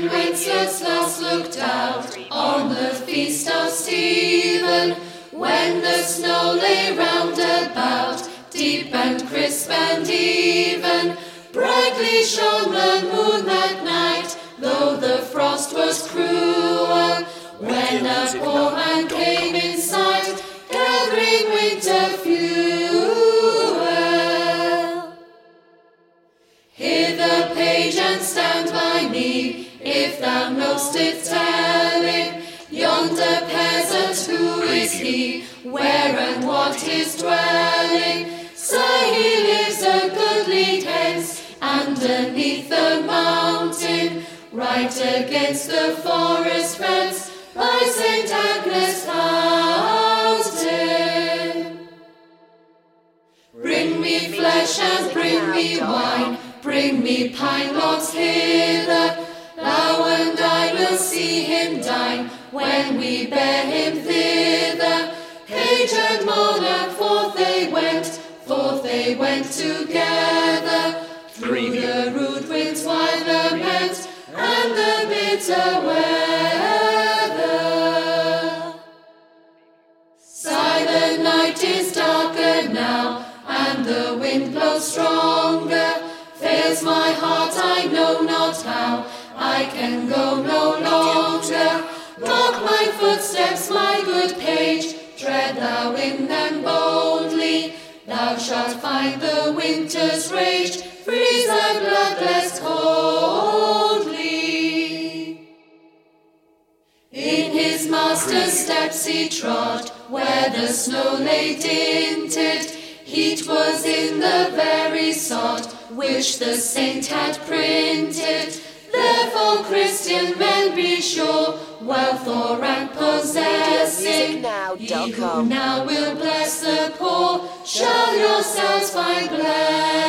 King Wenceslas looked out on the feast of Stephen, when the snow lay round about, deep and crisp and even. Brightly shone the moon that night, though the frost was cruel, when a poor man came in sight, gathering winter fuel. Hear the page and stand by me, if thou know'st it telling, yonder peasant, who is he, where and what his dwelling? Say he lives a goodly hence, underneath the mountain, right against the forest fence, by St. Agnes' fountain. Bring me flesh and bring me wine, bring me pine logs hither, thou and I will see him dine, when we bear him thither. Page and monarch, forth they went together, through the rude winds wild lament, and the bitter weather. Sigh, the night is darker now, and the wind blows stronger. Fails my heart, I know not how, I can go no longer. Mark my footsteps, my good page, tread thou in them boldly. Thou shalt find the winter's rage, freeze thy blood less coldly. In his master's steps he trod, where the snow lay dinted. Heat was in the very sod, which the saint had printed. Therefore, Christian men, be sure, wealth or rank possessing, ye who now will bless the poor, shall yourselves find blessing.